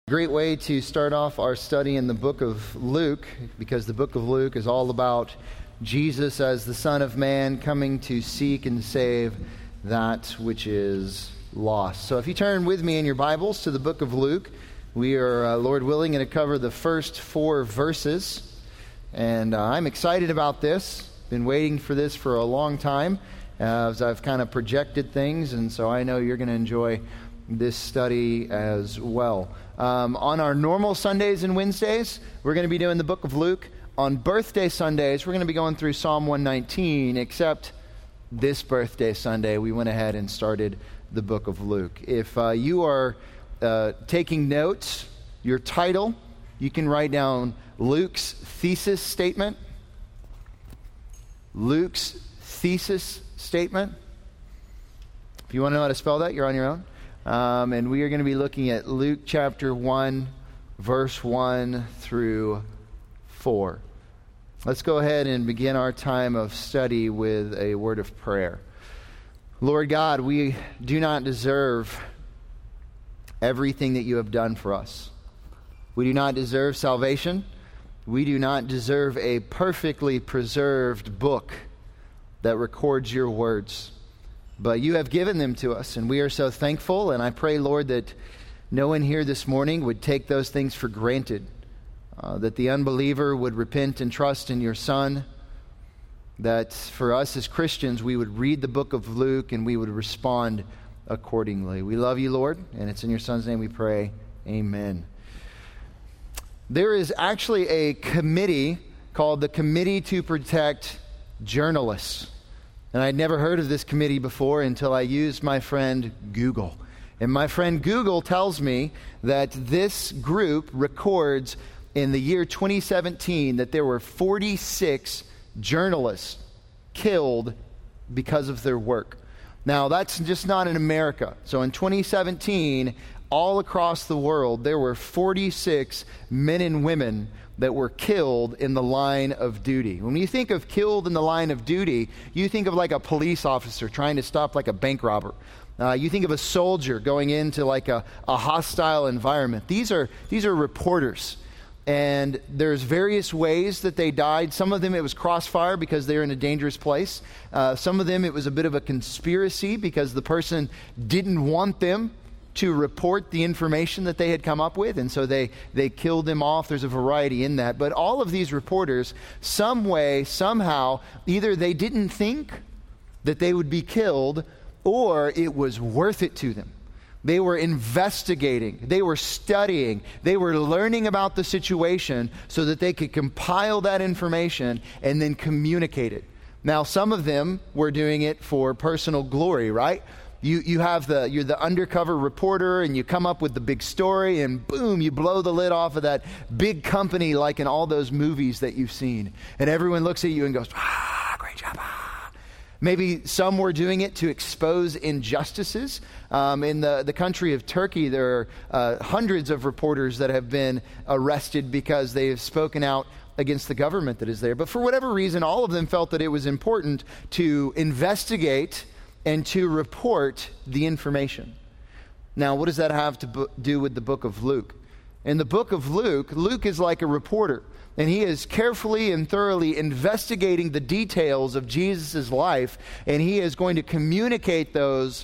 Great way to start off our study in the book of Luke, because the book of Luke is all about Jesus as the Son of Man coming to seek and save that which is lost. So if you turn with me in your Bibles to the book of Luke, we are, Lord willing, going to cover the first 4 verses. And I'm excited about this. Been waiting for this for a long time as I've kind of projected things, and so I know you're going to enjoy this study as well. On our normal Sundays and Wednesdays, we're going to be doing the book of Luke. On birthday Sundays, we're going to be going through Psalm 119, except this birthday Sunday, we went ahead and started the book of Luke. If you are taking notes, your title, you can write down Luke's thesis statement. Luke's thesis statement. If you want to know how to spell that, you're on your own. And we are going to be looking at Luke chapter 1, verse 1 through 4. Let's go ahead and begin our time of study with a word of prayer. Lord God, we do not deserve everything that you have done for us. We do not deserve salvation. We do not deserve a perfectly preserved book that records your words. But you have given them to us, and we are so thankful. And I pray, Lord, that no one here this morning would take those things for granted, that the unbeliever would repent and trust in your Son, that for us as Christians, we would read the book of Luke and we would respond accordingly. We love you, Lord, and it's in your Son's name we pray. Amen. There is actually a committee called the Committee to Protect Journalists. And I'd never heard of this committee before until I used my friend Google. And my friend Google tells me that this group records in the year 2017 that there were 46 journalists killed because of their work. Now, that's just not in America. So in 2017, all across the world, there were 46 men and women that were killed in the line of duty. When you think of killed in the line of duty, you think of like a police officer trying to stop like a bank robber. You think of a soldier going into like a hostile environment. These are reporters. And there's various ways that they died. Some of them it was crossfire because they're in a dangerous place. Some of them it was a bit of a conspiracy because the person didn't want them to report the information that they had come up with, and so they killed them off. There's a variety in that. But all of these reporters, some way, somehow, either they didn't think that they would be killed, or it was worth it to them. They were investigating, they were studying, they were learning about the situation so that they could compile that information and then communicate it. Now, some of them were doing it for personal glory, right? You're the undercover reporter, and you come up with the big story, and boom, you blow the lid off of that big company like in all those movies that you've seen. And everyone looks at you and goes, great job. Maybe some were doing it to expose injustices. In the country of Turkey, there are hundreds of reporters that have been arrested because they have spoken out against the government that is there. But for whatever reason, all of them felt that it was important to investigate and to report the information. Now, what does that have to do with the book of Luke? In the book of Luke, Luke is like a reporter, and he is carefully and thoroughly investigating the details of Jesus' life, and he is going to communicate those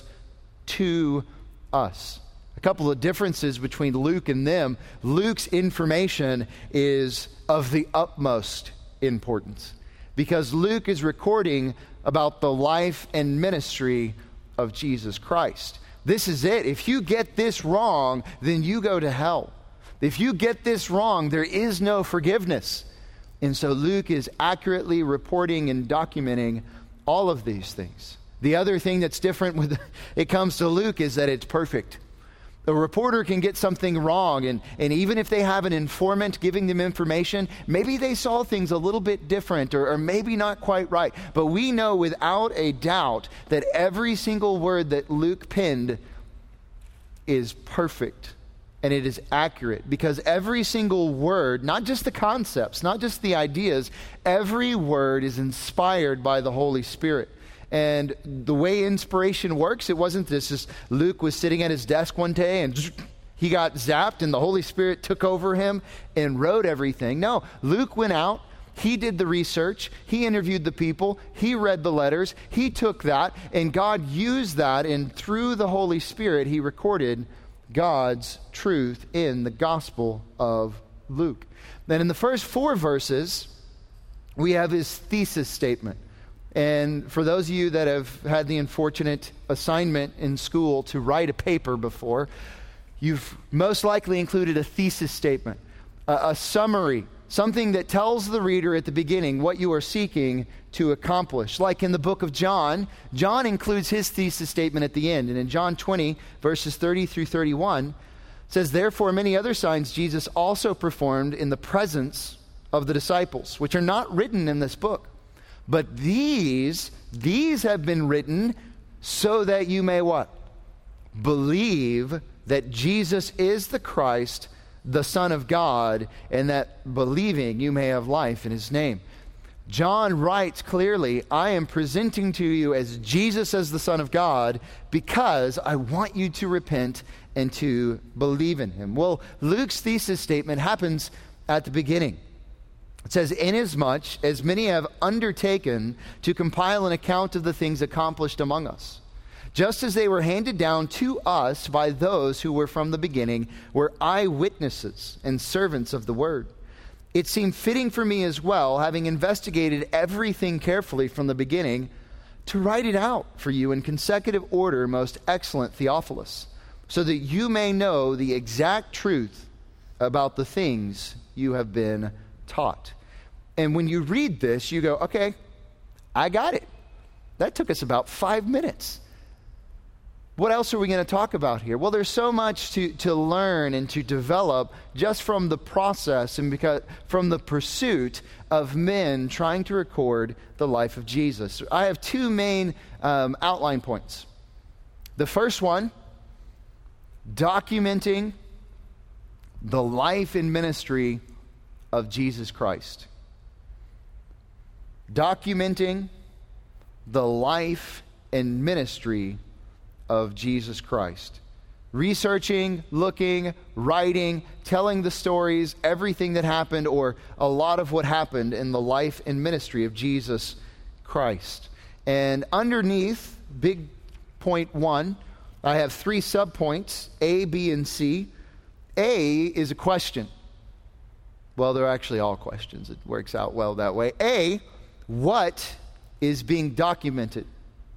to us. A couple of differences between Luke and them. Luke's information is of the utmost importance, because Luke is recording about the life and ministry of Jesus Christ. This is it. If you get this wrong, then you go to hell. If you get this wrong, there is no forgiveness. And so Luke is accurately reporting and documenting all of these things. The other thing that's different when it comes to Luke is that it's perfect. A reporter can get something wrong, and even if they have an informant giving them information, maybe they saw things a little bit different or maybe not quite right. But we know without a doubt that every single word that Luke penned is perfect and it is accurate, because every single word, not just the concepts, not just the ideas, every word is inspired by the Holy Spirit. And the way inspiration works, it wasn't this just Luke was sitting at his desk one day and He got zapped and the Holy Spirit took over him and wrote everything. No, Luke went out. He did the research. He interviewed the people. He read the letters. He took that, and God used that, and through the Holy Spirit, he recorded God's truth in the Gospel of Luke. Then in the first 4 verses, we have his thesis statement. And for those of you that have had the unfortunate assignment in school to write a paper before, you've most likely included a thesis statement, a summary, something that tells the reader at the beginning what you are seeking to accomplish. Like in the book of John, John includes his thesis statement at the end. And in John 20, verses 30 through 31, it says, "Therefore many other signs Jesus also performed in the presence of the disciples, which are not written in this book. But these have been written so that you may" what? "Believe that Jesus is the Christ, the Son of God, and that believing you may have life in his name." John writes clearly, I am presenting to you as Jesus as the Son of God because I want you to repent and to believe in him. Well, Luke's thesis statement happens at the beginning. It says, "Inasmuch as many have undertaken to compile an account of the things accomplished among us, just as they were handed down to us by those who were from the beginning, were eyewitnesses and servants of the word. It seemed fitting for me as well, having investigated everything carefully from the beginning, to write it out for you in consecutive order, most excellent Theophilus, so that you may know the exact truth about the things you have been taught." And when you read this, you go, okay, I got it. That took us about 5 minutes. What else are we going to talk about here? Well, there's so much to learn and to develop just from the process and from the pursuit of men trying to record the life of Jesus. I have 2 main outline points. The first one, documenting the life and ministry of Jesus Christ. Documenting the life and ministry of Jesus Christ. Researching, looking, writing, telling the stories, everything that happened or a lot of what happened in the life and ministry of Jesus Christ. And underneath, big point 1, I have 3 subpoints, A, B, and C. A is a question. Well, they're actually all questions. It works out well that way. A, what is being documented?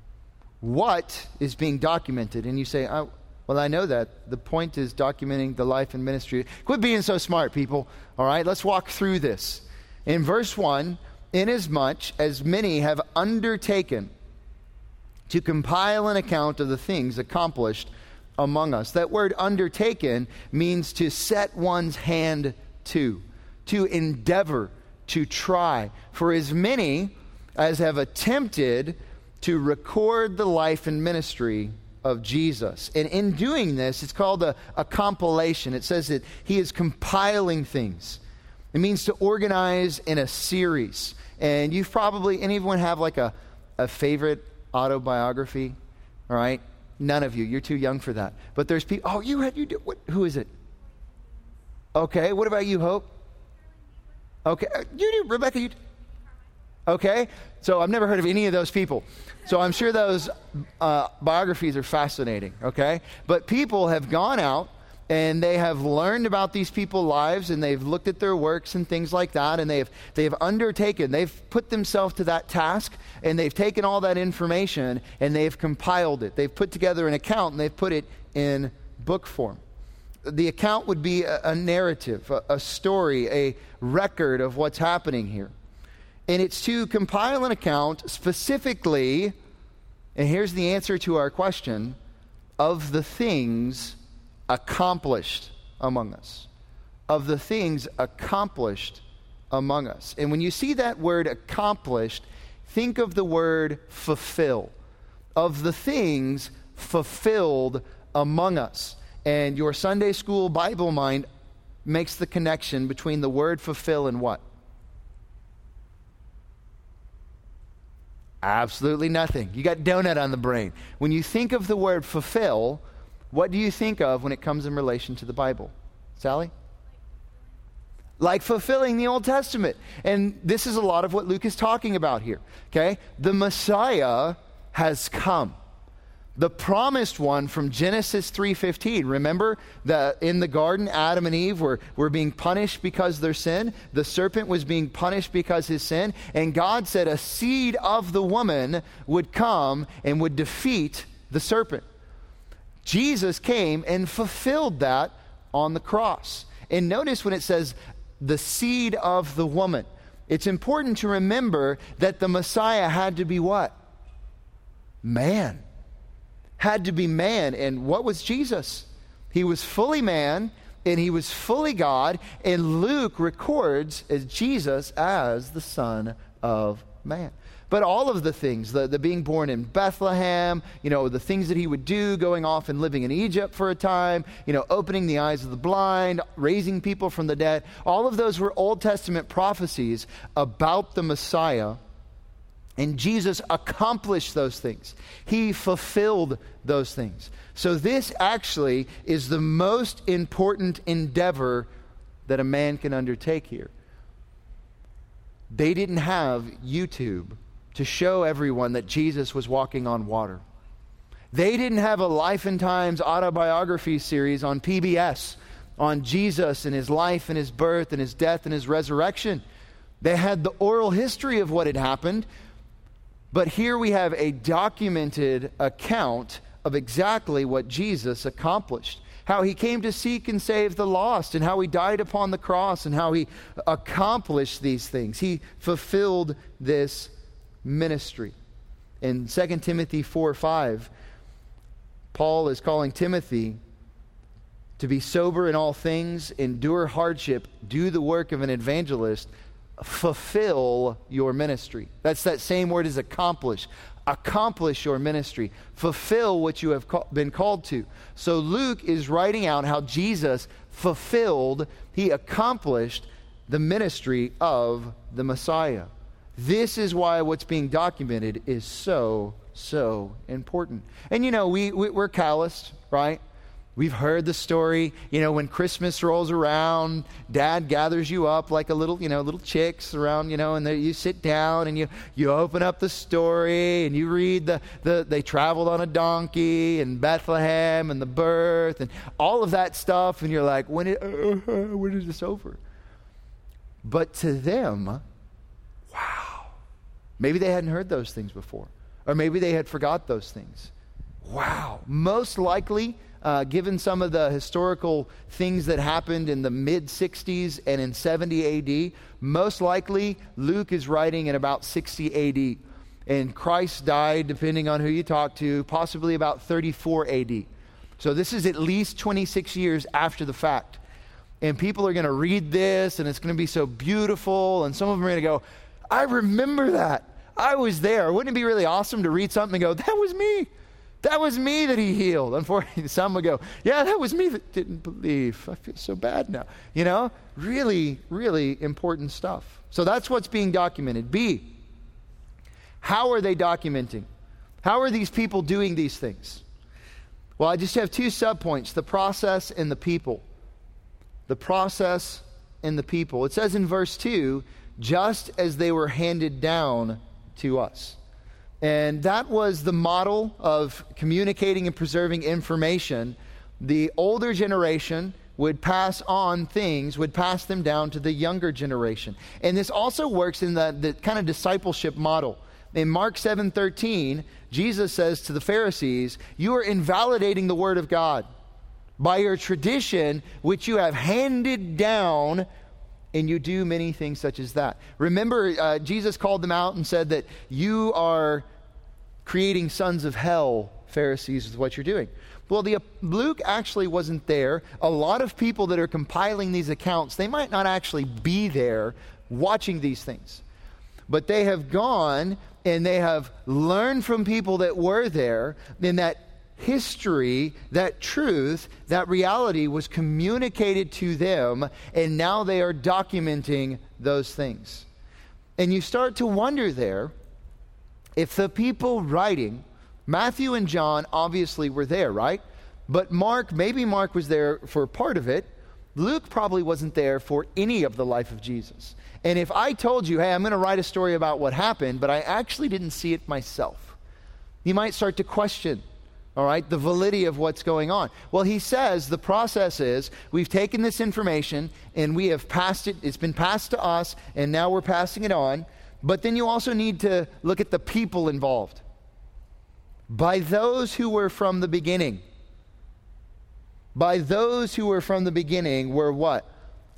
What is being documented? And you say, oh, well, I know that. The point is documenting the life and ministry. Quit being so smart, people. All right, let's walk through this. In verse 1, "Inasmuch as many have undertaken to compile an account of the things accomplished among us." That word undertaken means to set one's hand to endeavor, to try. For as many as have attempted to record the life and ministry of Jesus. And in doing this, it's called a compilation. It says that he is compiling things. It means to organize in a series. And you've probably, anyone have like a favorite autobiography? All right? None of you. You're too young for that. But there's people, oh, you do, who is it? Okay, what about you, Hope? Okay, you do, Rebecca, you do. Okay, so I've never heard of any of those people. So I'm sure those biographies are fascinating, okay? But people have gone out and they have learned about these people's lives and they've looked at their works and things like that, and they've undertaken, they've put themselves to that task, and they've taken all that information and they've compiled it. They've put together an account and they've put it in book form. The account would be a narrative, a story, a record of what's happening here. And it's to compile an account specifically, and here's the answer to our question, of the things accomplished among us. Of the things accomplished among us. And when you see that word accomplished, think of the word fulfill. Of the things fulfilled among us. And your Sunday school Bible mind makes the connection between the word fulfill and what? Absolutely nothing. You got donut on the brain. When you think of the word fulfill, What do you think of when it comes in relation to the Bible? Sally? Like fulfilling the Old Testament. And this is a lot of what Luke is talking about here. Okay? The Messiah has come. The promised one from Genesis 3:15. Remember that in the garden, Adam and Eve were being punished because of their sin. The serpent was being punished because of his sin. And God said a seed of the woman would come and would defeat the serpent. Jesus came and fulfilled that on the cross. And notice when it says the seed of the woman, it's important to remember that the Messiah had to be what? Man. Had to be man. And what was Jesus? He was fully man and he was fully God. And Luke records as Jesus as the Son of Man. But all of the things, the being born in Bethlehem, the things that he would do, going off and living in Egypt for a time, opening the eyes of the blind, raising people from the dead, all of those were Old Testament prophecies about the Messiah. And Jesus accomplished those things. He fulfilled those things. So this actually is the most important endeavor that a man can undertake here. They didn't have YouTube to show everyone that Jesus was walking on water. They didn't have a Life and Times autobiography series on PBS on Jesus and his life and his birth and his death and his resurrection. They had the oral history of what had happened. But here we have a documented account of exactly what Jesus accomplished. How he came to seek and save the lost, and how he died upon the cross, and how he accomplished these things. He fulfilled this ministry. In 2 Timothy 4:5, Paul is calling Timothy to be sober in all things, endure hardship, do the work of an evangelist, fulfill your ministry. That's that same word as accomplish. Accomplish your ministry. Fulfill what you have been called to. So Luke is writing out how Jesus fulfilled, he accomplished the ministry of the Messiah. This is why what's being documented is so important. And we're calloused, right? We've heard the story, when Christmas rolls around, Dad gathers you up like a little chicks around, and you sit down and you open up the story and you read they traveled on a donkey in Bethlehem and the birth and all of that stuff. And you're like, when is this over? But to them, wow, maybe they hadn't heard those things before. Or maybe they had forgot those things. Wow, most likely, given some of the historical things that happened in the mid-60s and in 70 A.D., most likely Luke is writing in about 60 A.D. And Christ died, depending on who you talk to, possibly about 34 A.D. So this is at least 26 years after the fact. And people are going to read this, and it's going to be so beautiful, and some of them are going to go, I remember that. I was there. Wouldn't it be really awesome to read something and go, that was me. That was me that he healed. Unfortunately, some would go, yeah, that was me that didn't believe. I feel so bad now. Really, really important stuff. So that's what's being documented. B, how are they documenting? How are these people doing these things? Well, I just have two subpoints, the process and the people. The process and the people. It says in verse 2, just as they were handed down to us. And that was the model of communicating and preserving information. The older generation would pass on things, would pass them down to the younger generation. And this also works in the kind of discipleship model. In Mark 7:13, Jesus says to the Pharisees, you are invalidating the word of God by your tradition, which you have handed down, and you do many things such as that. Remember, Jesus called them out and said that you are creating sons of hell, Pharisees, with what you're doing. Well, Luke actually wasn't there. A lot of people that are compiling these accounts, they might not actually be there watching these things. But they have gone and they have learned from people that were there, and that history, that truth, that reality was communicated to them, and now they are documenting those things. And you start to wonder there, if the people writing, Matthew and John obviously were there, right? But maybe Mark was there for part of it. Luke probably wasn't there for any of the life of Jesus. And if I told you, hey, I'm going to write a story about what happened, but I actually didn't see it myself, you might start to question, all right, the validity of what's going on. Well, he says the process is we've taken this information and we have passed it. It's been passed to us, and now we're passing it on. But then you also need to look at the people involved. By those who were from the beginning. By those who were from the beginning were what?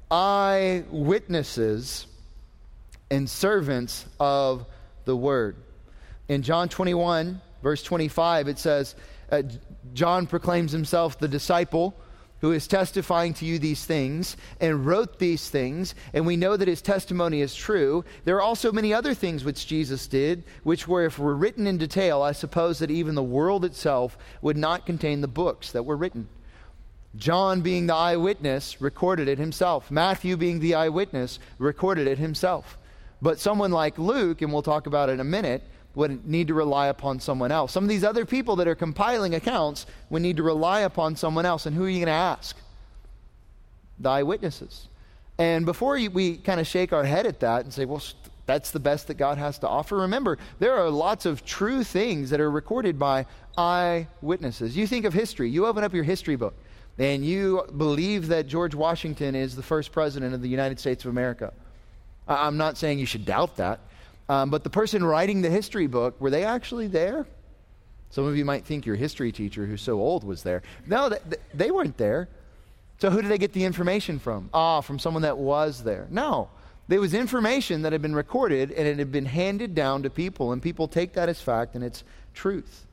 Eyewitnesses and servants of the word. In John 21, verse 25, it says, John proclaims himself the disciple who is testifying to you these things and wrote these things, and we know that his testimony is true. There are also many other things which Jesus did, which were, if were written in detail, I suppose that even the world itself would not contain the books that were written. John, being the eyewitness, recorded it himself. Matthew, being the eyewitness, recorded it himself. But someone like Luke, and we'll talk about it in a minute, would need to rely upon someone else. Some of these other people that are compiling accounts would need to rely upon someone else. And who are you going to ask? The eyewitnesses. And before we kind of shake our head at that and say, well, that's the best that God has to offer, remember, there are lots of true things that are recorded by eyewitnesses. You think of history. You open up your history book, and you believe that George Washington is the first president of the United States of America. I'm not saying you should doubt that. But the person writing the history book, were they actually there? Some of you might think your history teacher, who's so old, was there. No, they weren't there. So who did they get the information from? From someone that was there. No, there was information that had been recorded, and it had been handed down to people, and people take that as fact, and it's truth.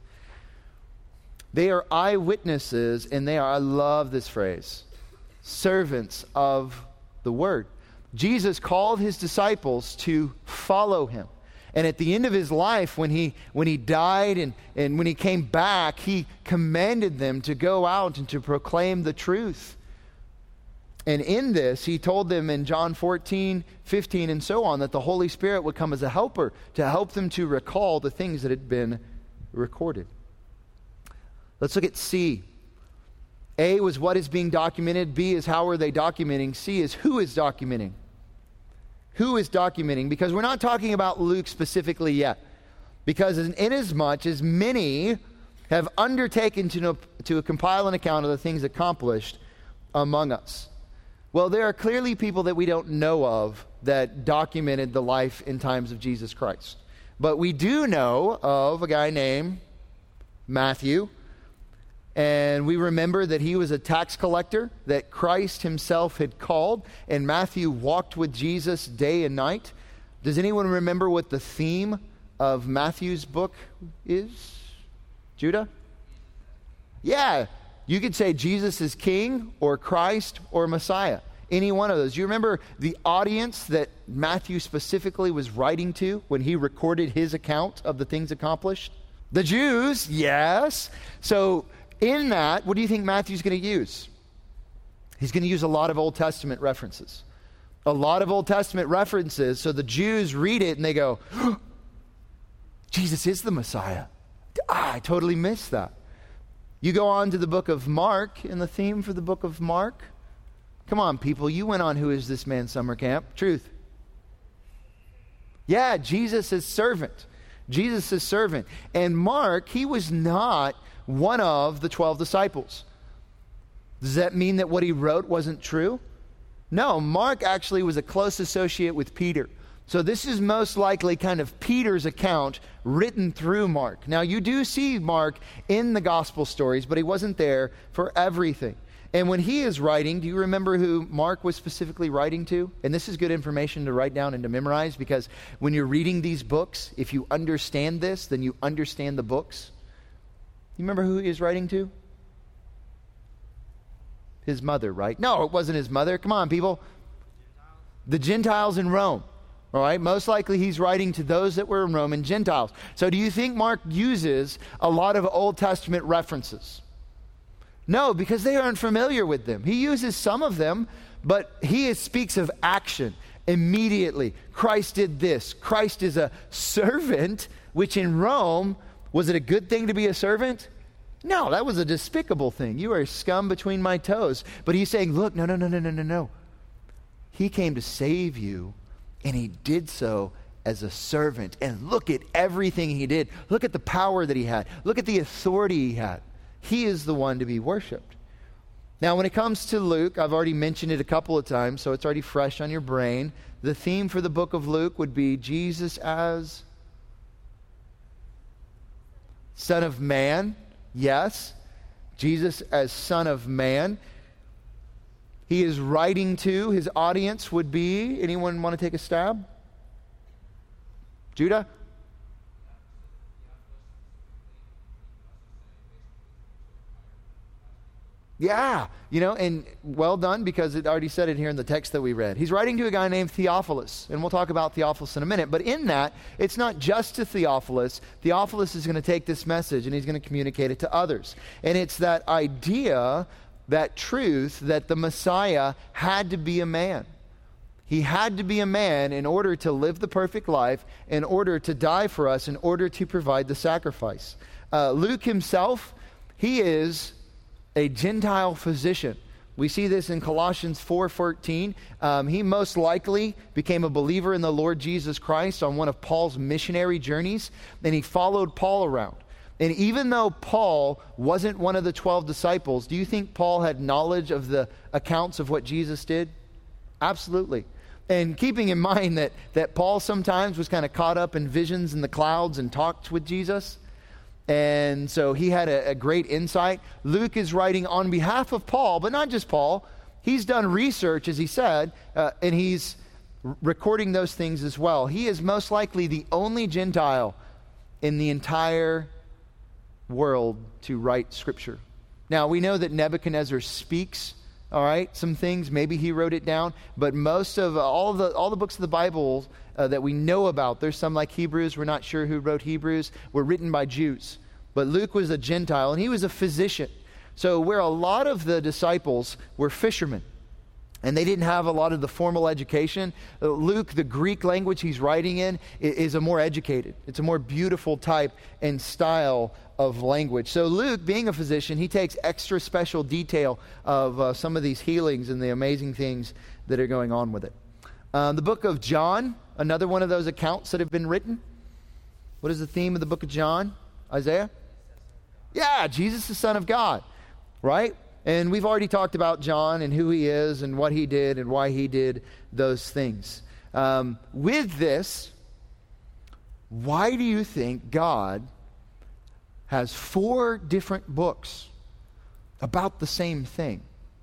They are eyewitnesses, and they are, I love this phrase, servants of the word. Jesus called his disciples to follow him. And at the end of his life, when he died and when he came back, he commanded them to go out and to proclaim the truth. And in this, he told them in John 14, 15, and so on, that the Holy Spirit would come as a helper to help them to recall the things that had been recorded. Let's look at C. A was what is being documented. B is how are they documenting. C is who is documenting. Who is documenting? Because we're not talking about Luke specifically yet. Because inasmuch as many have undertaken to compile an account of the things accomplished among us. Well, there are clearly people that we don't know of that documented the life and times of Jesus Christ. But we do know of a guy named Matthew. And we remember that he was a tax collector that Christ himself had called. And Matthew walked with Jesus day and night. Does anyone remember what the theme of Matthew's book is? Judah? Yeah. You could say Jesus is King or Christ or Messiah. Any one of those. You remember the audience that Matthew specifically was writing to when he recorded his account of the things accomplished? The Jews, yes. So in that, what do you think Matthew's going to use? He's going to use a lot of Old Testament references. A lot of Old Testament references, so the Jews read it and they go, oh, Jesus is the Messiah. I totally missed that. You go on to the book of Mark, and the theme for the book of Mark. Come on, people, you went on Who Is This Man summer camp. Truth. Yeah, Jesus is servant. Jesus is servant. And Mark, he was not one of the 12 disciples. Does that mean that what he wrote wasn't true? No, Mark actually was a close associate with Peter. So this is most likely kind of Peter's account written through Mark. Now you do see Mark in the gospel stories, but he wasn't there for everything. And when he is writing, do you remember who Mark was specifically writing to? And this is good information to write down and to memorize, because when you're reading these books, if you understand this, then you understand the books. You remember who he is writing to? His mother, right? No, it wasn't his mother. Come on, people. The Gentiles in Rome. All right? Most likely he's writing to those that were in Rome and Gentiles. So do you think Mark uses a lot of Old Testament references? No, because they aren't familiar with them. He uses some of them, but he speaks of action immediately. Christ did this. Christ is a servant, which in Rome, was it a good thing to be a servant? No, that was a despicable thing. You are scum between my toes. But he's saying, look, no. He came to save you, and he did so as a servant. And look at everything he did. Look at the power that he had. Look at the authority he had. He is the one to be worshiped. Now, when it comes to Luke, I've already mentioned it a couple of times, so it's already fresh on your brain. The theme for the book of Luke would be Jesus as Son of Man. Yes, Jesus as Son of Man. He is writing to, his audience would be, anyone want to take a stab? Judah? Yeah, and well done, because it already said it here in the text that we read. He's writing to a guy named Theophilus, and we'll talk about Theophilus in a minute. But in that, it's not just to Theophilus. Theophilus is going to take this message, and he's going to communicate it to others. And it's that idea, that truth, that the Messiah had to be a man. He had to be a man in order to live the perfect life, in order to die for us, in order to provide the sacrifice. Luke himself, he is a Gentile physician. We see this in Colossians 4:14. He most likely became a believer in the Lord Jesus Christ on one of Paul's missionary journeys, and he followed Paul around. And even though Paul wasn't one of the 12 disciples, do you think Paul had knowledge of the accounts of what Jesus did? Absolutely. And keeping in mind that Paul sometimes was kind of caught up in visions in the clouds and talked with Jesus, and so he had a great insight. Luke is writing on behalf of Paul, but not just Paul. He's done research, as he said, and he's recording those things as well. He is most likely the only Gentile in the entire world to write Scripture. Now, we know that Nebuchadnezzar speaks, all right, some things. Maybe he wrote it down, but most of all the books of the Bible that we know about, there's some like Hebrews, we're not sure who wrote Hebrews, were written by Jews. But Luke was a Gentile, and he was a physician. So where a lot of the disciples were fishermen, and they didn't have a lot of the formal education, Luke, the Greek language he's writing in, is a more educated. It's a more beautiful type and style of language. So Luke, being a physician, he takes extra special detail of some of these healings and the amazing things that are going on with it. The book of John, another one of those accounts that have been written. What is the theme of the book of John? Isaiah? Yeah, Jesus, the Son of God, right? And we've already talked about John and who he is and what he did and why he did those things. With this, why do you think God has 4 different books about the same thing?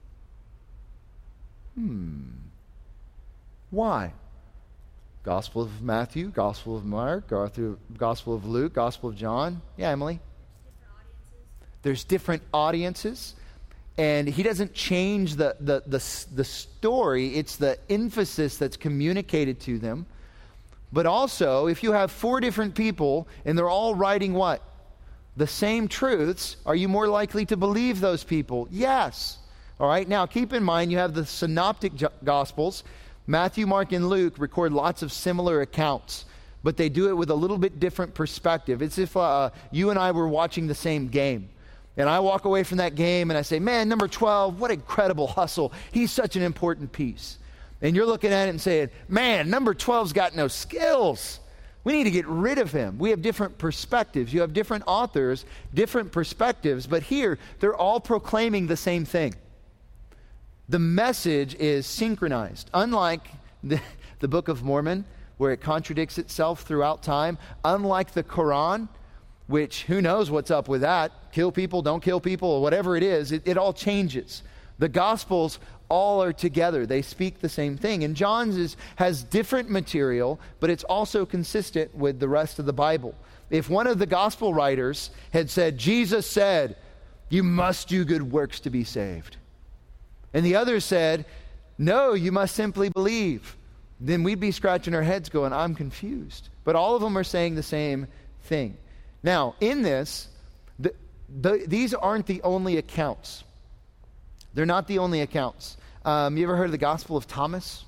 Why? Gospel of Matthew, Gospel of Mark, Gospel of Luke, Gospel of John. Yeah, Emily? There's different audiences. And he doesn't change the story. It's the emphasis that's communicated to them. But also, if you have 4 different people and they're all writing what? The same truths, are you more likely to believe those people? Yes. All right, now keep in mind you have the synoptic Gospels. Matthew, Mark, and Luke record lots of similar accounts, but they do it with a little bit different perspective. It's if you and I were watching the same game. And I walk away from that game and I say, man, number 12, what incredible hustle. He's such an important piece. And you're looking at it and saying, man, number 12's got no skills. We need to get rid of him. We have different perspectives. You have different authors, different perspectives, but here they're all proclaiming the same thing. The message is synchronized. Unlike the Book of Mormon, where it contradicts itself throughout time, unlike the Quran, which who knows what's up with that, kill people, don't kill people, or whatever it is, it all changes. The Gospels all are together. They speak the same thing. And John's has different material, but it's also consistent with the rest of the Bible. If one of the Gospel writers had said, Jesus said, you must do good works to be saved, and the other said, no, you must simply believe, then we'd be scratching our heads going, I'm confused. But all of them are saying the same thing. Now, in this, these aren't the only accounts. They're not the only accounts. You ever heard of the Gospel of Thomas?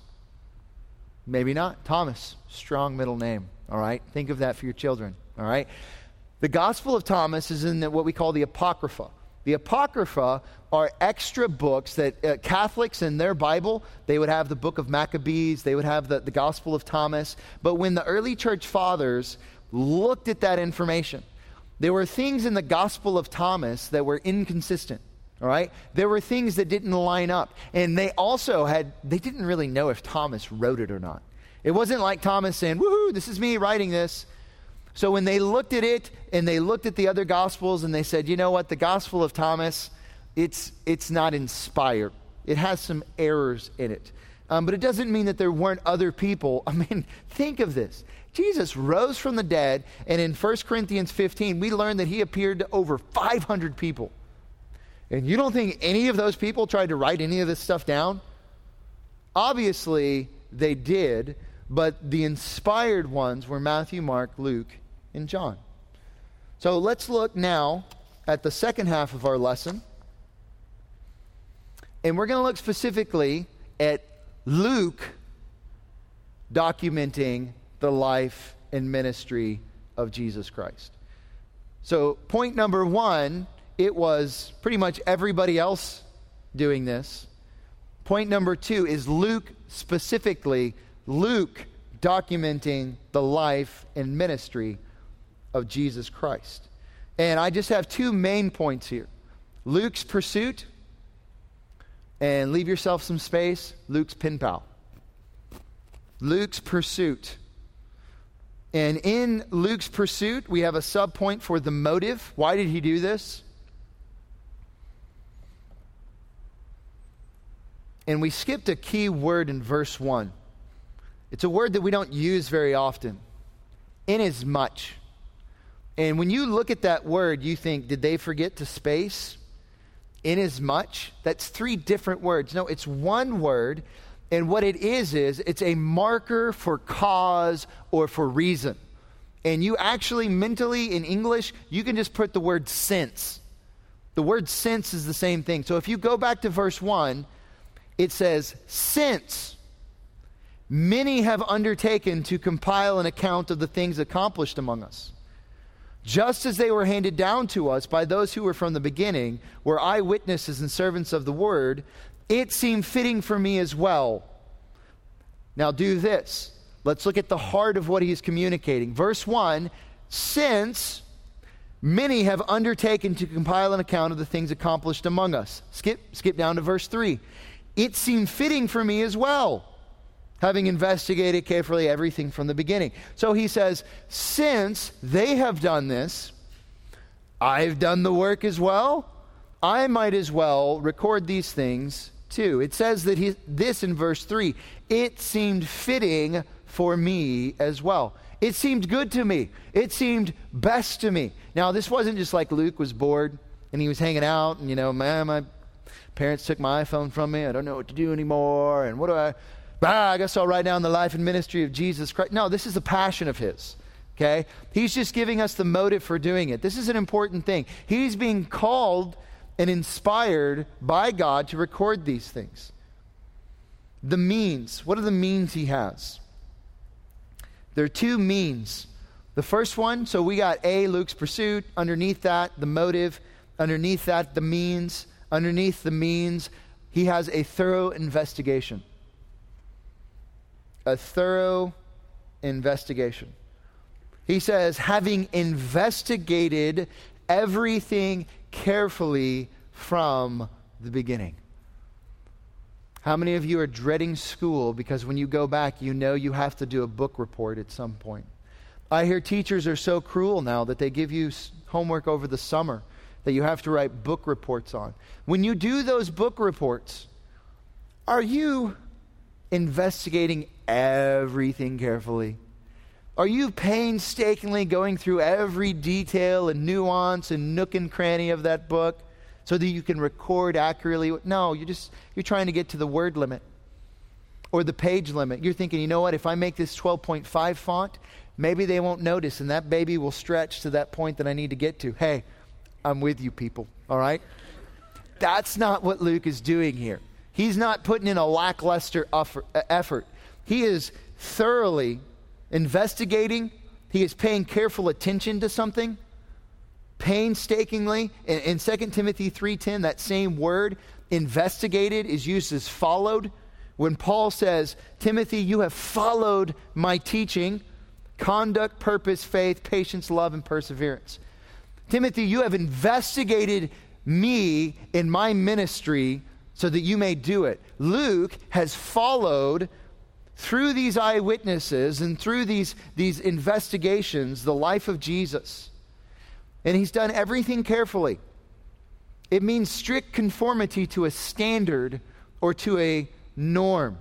Maybe not. Thomas, strong middle name, all right? Think of that for your children, all right? The Gospel of Thomas is in what we call the Apocrypha. The Apocrypha are extra books that Catholics in their Bible, they would have the book of Maccabees, they would have the Gospel of Thomas. But when the early church fathers looked at that information, there were things in the Gospel of Thomas that were inconsistent. All right? There were things that didn't line up. And they didn't really know if Thomas wrote it or not. It wasn't like Thomas saying, woohoo, this is me writing this. So when they looked at it and they looked at the other Gospels and they said, you know what, the Gospel of Thomas, it's not inspired. It has some errors in it. But it doesn't mean that there weren't other people. I mean, think of this. Jesus rose from the dead, and in 1 Corinthians 15, we learned that he appeared to over 500 people. And you don't think any of those people tried to write any of this stuff down? Obviously, they did, but the inspired ones were Matthew, Mark, Luke, and John. So let's look now at the second half of our lesson. And we're going to look specifically at Luke documenting the life and ministry of Jesus Christ. So point number one, it was pretty much everybody else doing this. Point number two is Luke specifically, Luke documenting the life and ministry of Jesus Christ. And I just have two main points here. Luke's pursuit, and leave yourself some space, Luke's pen pal. Luke's pursuit. And in Luke's pursuit, we have a subpoint for the motive. Why did he do this? And we skipped a key word in verse 1. It's a word that we don't use very often. Inasmuch. And when you look at that word, you think, did they forget to space? Inasmuch? That's three different words. No, it's one word. And what it is it's a marker for cause or for reason. And you actually mentally, in English, you can just put the word since. The word since is the same thing. So if you go back to verse 1, it says, since many have undertaken to compile an account of the things accomplished among us, just as they were handed down to us by those who were from the beginning, were eyewitnesses and servants of the word, it seemed fitting for me as well. Now do this. Let's look at the heart of what he's communicating. Verse 1, since many have undertaken to compile an account of the things accomplished among us. Skip down to verse 3. It seemed fitting for me as well, having investigated carefully everything from the beginning. So he says, since they have done this, I've done the work as well. I might as well record these things too. It says that this in verse 3, it seemed fitting for me as well. It seemed good to me. It seemed best to me. Now, this wasn't just like Luke was bored and he was hanging out and, man, my parents took my iPhone from me. I don't know what to do anymore. And what do I guess I'll write down the life and ministry of Jesus Christ. No, this is a passion of his. Okay? He's just giving us the motive for doing it. This is an important thing. He's being called and inspired by God to record these things. The means. What are the means he has? There are two means. The first one, so we got A, Luke's pursuit. Underneath that, the motive. Underneath that, the means. Underneath the means, he has a thorough investigation. A thorough investigation. He says, having investigated everything carefully from the beginning. How many of you are dreading school because when you go back, you know you have to do a book report at some point? I hear teachers are so cruel now that they give you homework over the summer that you have to write book reports on. When you do those book reports, are you investigating everything carefully? Are you painstakingly going through every detail and nuance and nook and cranny of that book so that you can record accurately? No, you're trying to get to the word limit or the page limit. You're thinking, you know what, if I make this 12.5 font, maybe they won't notice and that baby will stretch to that point that I need to get to. Hey, I'm with you people, all right? That's not what Luke is doing here. He's not putting in a lackluster effort. He is thoroughly investigating. He is paying careful attention to something. painstakingly. In 2 Timothy 3:10, that same word, investigated, is used as followed. When Paul says, Timothy, you have followed my teaching, conduct, purpose, faith, patience, love, and perseverance. Timothy, you have investigated me in my ministry so that you may do it. Luke has followed through these eyewitnesses and through these investigations the life of Jesus. And he's done everything carefully. It means strict conformity to a standard or to a norm.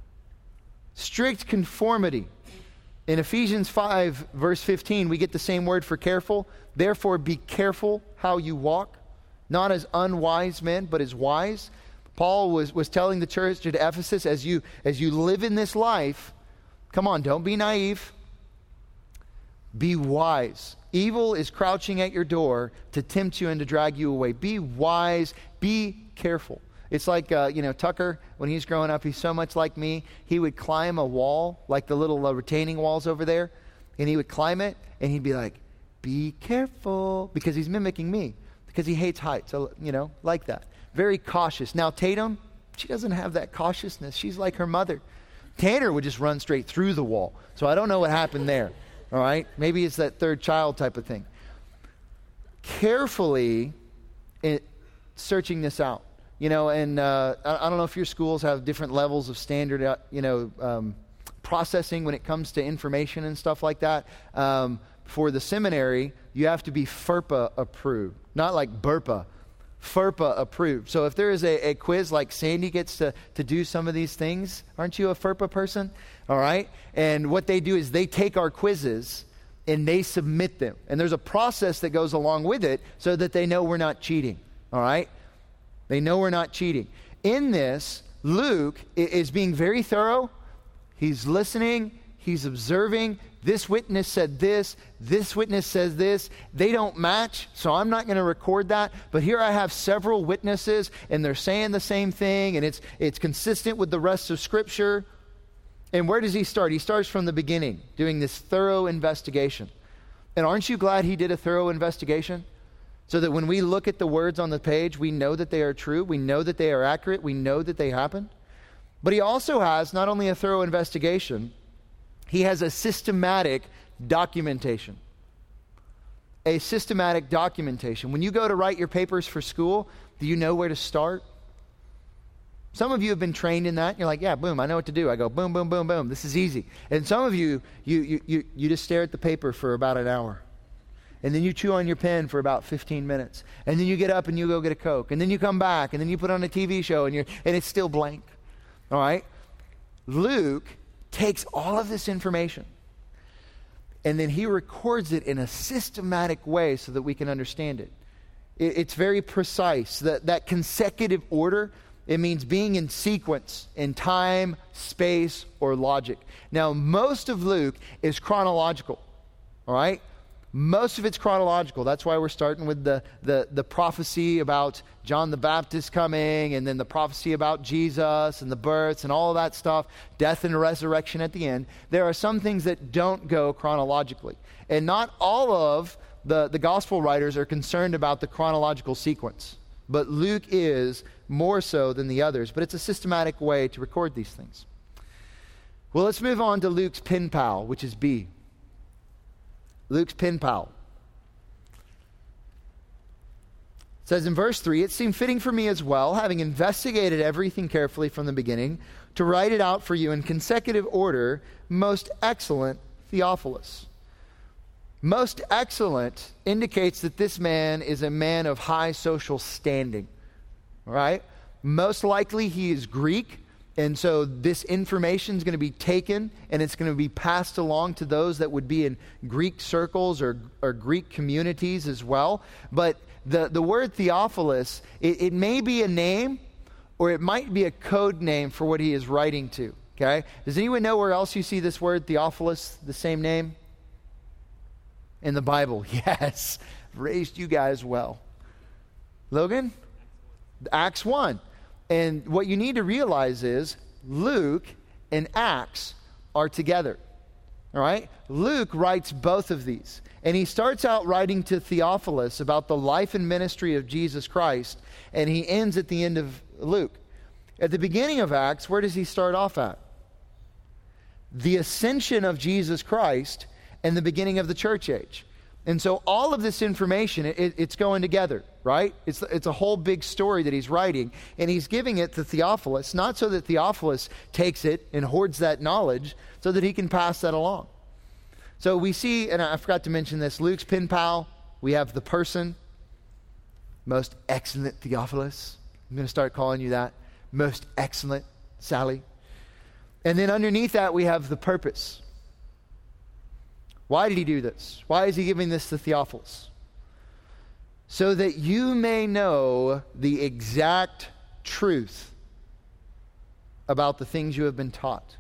Strict conformity. In Ephesians 5, verse 15, we get the same word for careful. Therefore, be careful how you walk, not as unwise men, but as wise. Paul was telling the church at Ephesus, as you live in this life, come on, don't be naive. Be wise. Evil is crouching at your door to tempt you and to drag you away. Be wise. Be careful. It's like, Tucker, when he's growing up, he's so much like me. He would climb a wall, like the little retaining walls over there, and he would climb it, and he'd be like, be careful, because he's mimicking me, because he hates heights, so, like that. Very cautious. Now, Tatum, she doesn't have that cautiousness. She's like her mother. Tanner would just run straight through the wall, so I don't know what happened there, all right? Maybe it's that third child type of thing. Carefully searching this out. And I don't know if your schools have different levels of standard, processing when it comes to information and stuff like that. For the seminary, you have to be FERPA approved, not like BURPA, FERPA approved. So if there is a quiz like Sandy gets to do some of these things, aren't you a FERPA person? All right. And what they do is they take our quizzes and they submit them. And there's a process that goes along with it so that they know we're not cheating. All right. They know we're not cheating. In this, Luke is being very thorough. He's listening. He's observing. This witness said this. This witness says this. They don't match, so I'm not going to record that. But here I have several witnesses, and they're saying the same thing, and it's consistent with the rest of Scripture. And where does he start? He starts from the beginning, doing this thorough investigation. And aren't you glad he did a thorough investigation? So that when we look at the words on the page, we know that they are true. We know that they are accurate. We know that they happened. But he also has not only a thorough investigation, he has a systematic documentation. A systematic documentation. When you go to write your papers for school, do you know where to start? Some of you have been trained in that. You're like, yeah, boom, I know what to do. I go, boom, boom, boom, boom. This is easy. And some of you just stare at the paper for about an hour. And then you chew on your pen for about 15 minutes. And then you get up and you go get a Coke. And then you come back and then you put on a TV show and it's still blank. All right? Luke takes all of this information and then he records it in a systematic way so that we can understand it. It's very precise. That consecutive order, it means being in sequence, in time, space, or logic. Now, most of Luke is chronological. All right? Most of it's chronological. That's why we're starting with the prophecy about John the Baptist coming, and then the prophecy about Jesus and the births and all of that stuff, death and resurrection at the end. There are some things that don't go chronologically. And not all of the gospel writers are concerned about the chronological sequence. But Luke is more so than the others. But it's a systematic way to record these things. Well, let's move on to Luke's pen pal, which is B. Luke's pen pal. It says in verse 3, it seemed fitting for me as well, having investigated everything carefully from the beginning, to write it out for you in consecutive order, most excellent Theophilus. Most excellent indicates that this man is a man of high social standing. All right? Most likely he is Greek. And so this information is going to be taken and it's going to be passed along to those that would be in Greek circles or Greek communities as well. But the word Theophilus, it may be a name or it might be a code name for what he is writing to. Okay? Does anyone know where else you see this word Theophilus, the same name? In the Bible. Yes. Raised you guys well. Logan? Acts 1. And what you need to realize is Luke and Acts are together. All right? Luke writes both of these. And he starts out writing to Theophilus about the life and ministry of Jesus Christ, and he ends at the end of Luke. At the beginning of Acts, where does he start off at? The ascension of Jesus Christ and the beginning of the church age. And so all of this information, it's going together, right? It's a whole big story that he's writing, and he's giving it to Theophilus, not so that Theophilus takes it and hoards that knowledge, so that he can pass that along. So we see, and I forgot to mention this, Luke's pen pal, we have the person, most excellent Theophilus. I'm going to start calling you that. Most excellent Sally. And then underneath that, we have the purpose. Why did he do this? Why is he giving this to Theophilus? So that you may know the exact truth about the things you have been taught.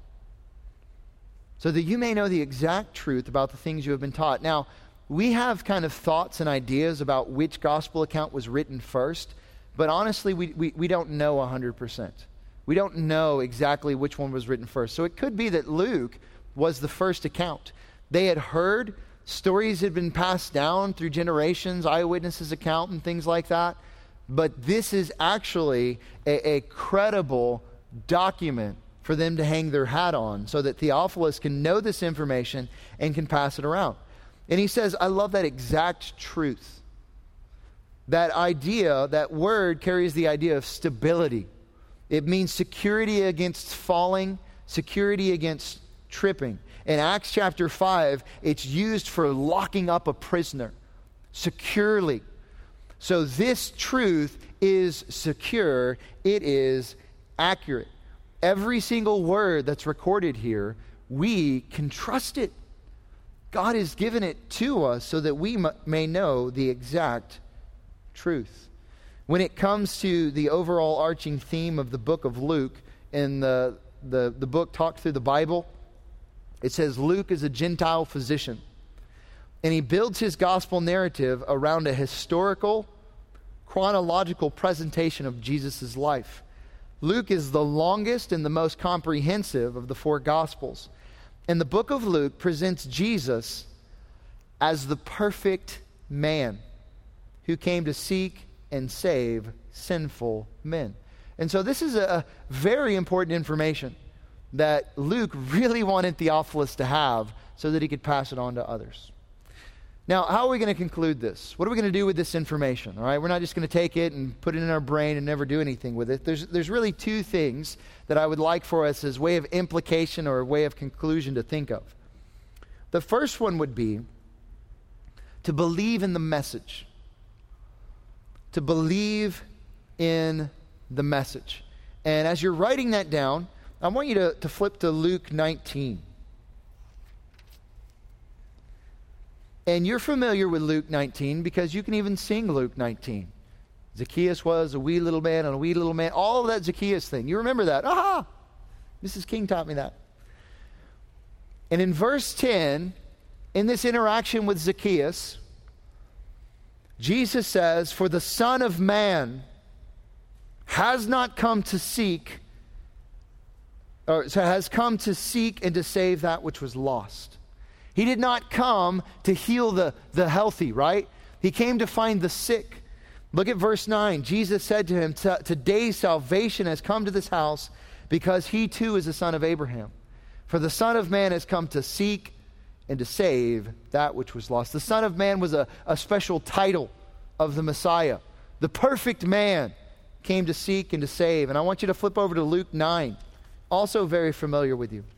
So that you may know the exact truth about the things you have been taught. Now, we have kind of thoughts and ideas about which gospel account was written first, but honestly, we don't know 100%. We don't know exactly which one was written first. So it could be that Luke was the first account. They had heard, stories had been passed down through generations, eyewitnesses' account and things like that. But this is actually a credible document for them to hang their hat on, so that Theophilus can know this information and can pass it around. And he says, I love that exact truth. That idea, that word carries the idea of stability. It means security against falling, security against tripping. In Acts chapter 5, it's used for locking up a prisoner securely. So this truth is secure. It is accurate. Every single word that's recorded here, we can trust it. God has given it to us so that we may know the exact truth. When it comes to the overall arching theme of the book of Luke, in the book Talk Through the Bible, it says Luke is a Gentile physician. And he builds his gospel narrative around a historical, chronological presentation of Jesus' life. Luke is the longest and the most comprehensive of the four Gospels. And the book of Luke presents Jesus as the perfect man who came to seek and save sinful men. And so this is a very important information that Luke really wanted Theophilus to have so that he could pass it on to others. Now, how are we going to conclude this? What are we going to do with this information? All right, we're not just going to take it and put it in our brain and never do anything with it. There's really two things that I would like for us as way of implication or a way of conclusion to think of. The first one would be to believe in the message. To believe in the message. And as you're writing that down, I want you to flip to Luke 19. And you're familiar with Luke 19 because you can even sing Luke 19. Zacchaeus was a wee little man and a wee little man. All of that Zacchaeus thing. You remember that. Aha! Mrs. King taught me that. And in verse 10, in this interaction with Zacchaeus, Jesus says, "For the Son of Man has not come to seek, has come to seek and to save that which was lost." He did not come to heal the healthy, right? He came to find the sick. Look at verse 9. Jesus said to him, "Today salvation has come to this house because he too is a son of Abraham. For the Son of Man has come to seek and to save that which was lost." The Son of Man was a special title of the Messiah. The perfect man came to seek and to save. And I want you to flip over to Luke 9, also very familiar with you.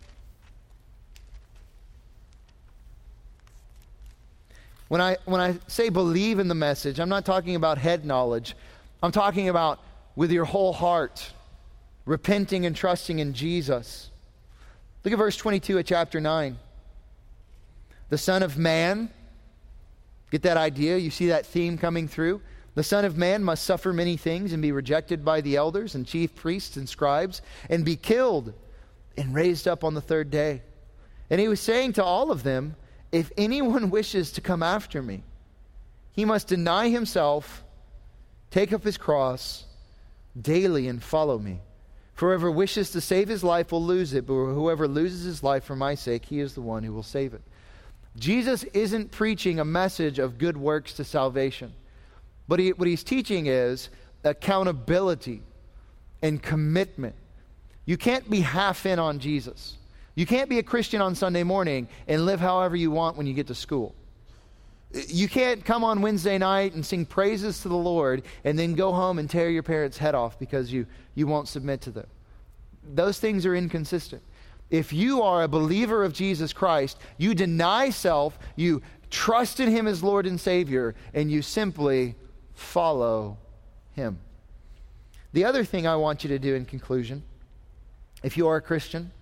When I say believe in the message, I'm not talking about head knowledge. I'm talking about with your whole heart, repenting and trusting in Jesus. Look at verse 22 of chapter 9. The Son of Man, get that idea? You see that theme coming through? The Son of Man must suffer many things and be rejected by the elders and chief priests and scribes and be killed and raised up on the third day. And he was saying to all of them, "If anyone wishes to come after me, he must deny himself, take up his cross daily and follow me. For whoever wishes to save his life will lose it, but whoever loses his life for my sake, he is the one who will save it. Jesus isn't preaching a message of good works to salvation. But what he's teaching is accountability and commitment. You can't be half in on Jesus. You can't be a Christian on Sunday morning and live however you want when you get to school. You can't come on Wednesday night and sing praises to the Lord and then go home and tear your parents' head off because you won't submit to them. Those things are inconsistent. If you are a believer of Jesus Christ, you deny self, you trust in Him as Lord and Savior, and you simply follow Him. The other thing I want you to do in conclusion, if you are a Christian,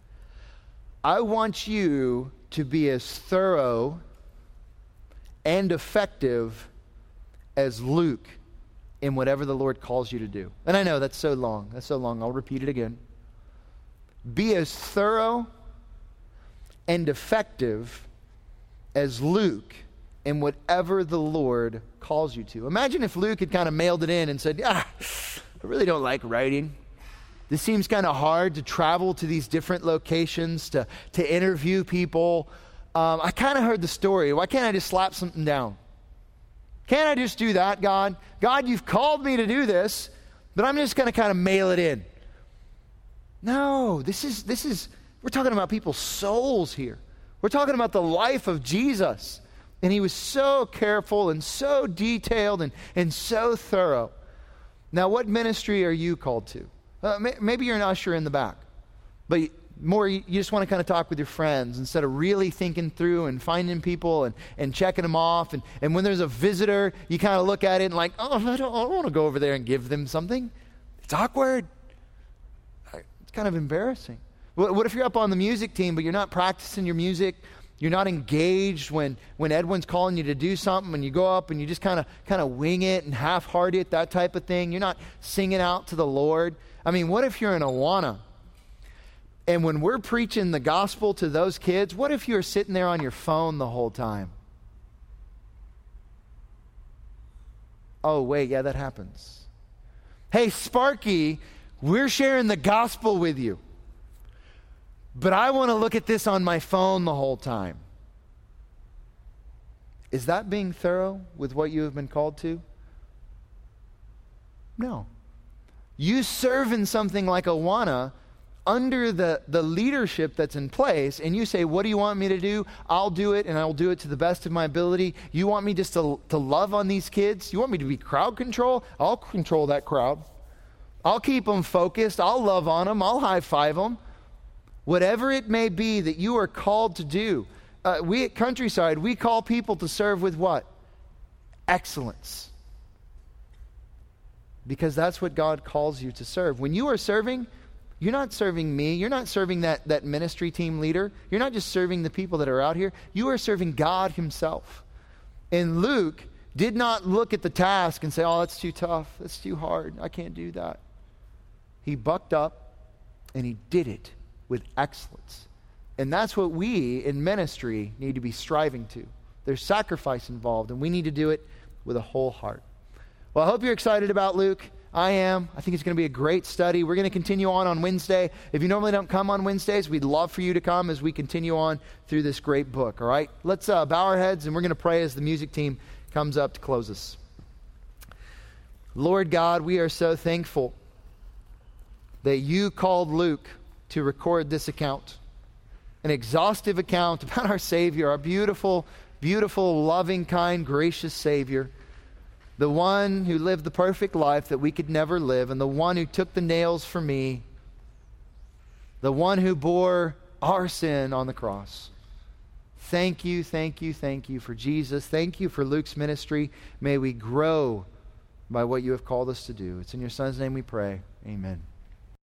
I want you to be as thorough and effective as Luke in whatever the Lord calls you to do. And I know that's so long. I'll repeat it again. Be as thorough and effective as Luke in whatever the Lord calls you to. Imagine if Luke had kind of mailed it in and said, I really don't like writing. This seems kind of hard to travel to these different locations to interview people. I kind of heard the story. Why can't I just slap something down? Can't I just do that, God? God, you've called me to do this, but I'm just going to kind of mail it in. No, this is, we're talking about people's souls here. We're talking about the life of Jesus. And he was so careful and so detailed and so thorough. Now, what ministry are you called to? Maybe you're an usher in the back, but more you just want to kind of talk with your friends instead of really thinking through and finding people and checking them off. And when there's a visitor, you kind of look at it and like, I don't want to go over there and give them something. It's awkward. It's kind of embarrassing. What if you're up on the music team, but you're not practicing your music? You're not engaged when Edwin's calling you to do something and you go up and you just kind of wing it and half-heart it, that type of thing. You're not singing out to the Lord. I mean, what if you're in Awana? And when we're preaching the gospel to those kids, what if you're sitting there on your phone the whole time? Oh, wait, yeah, that happens. Hey, Sparky, we're sharing the gospel with you, but I want to look at this on my phone the whole time. Is that being thorough with what you have been called to? No. You serve in something like Awana under the leadership that's in place, and you say, what do you want me to do? I'll do it, and I'll do it to the best of my ability. You want me just to love on these kids? You want me to be crowd control? I'll control that crowd. I'll keep them focused. I'll love on them. I'll high-five them. Whatever it may be that you are called to do. We at Countryside, we call people to serve with what? Excellence. Because that's what God calls you to serve. When you are serving, you're not serving me. You're not serving that ministry team leader. You're not just serving the people that are out here. You are serving God himself. And Luke did not look at the task and say, oh, that's too tough. That's too hard. I can't do that. He bucked up and he did it with excellence. And that's what we in ministry need to be striving to. There's sacrifice involved, and we need to do it with a whole heart. Well, I hope you're excited about Luke. I am. I think it's going to be a great study. We're going to continue on Wednesday. If you normally don't come on Wednesdays, we'd love for you to come as we continue on through this great book, all right? Let's bow our heads, and we're going to pray as the music team comes up to close us. Lord God, we are so thankful that you called Luke to record this account, an exhaustive account about our Savior, our beautiful, beautiful, loving, kind, gracious Savior, the one who lived the perfect life that we could never live, and the one who took the nails for me, the one who bore our sin on the cross. Thank you, thank you, thank you for Jesus. Thank you for Luke's ministry. May we grow by what you have called us to do. It's in your Son's name we pray. Amen.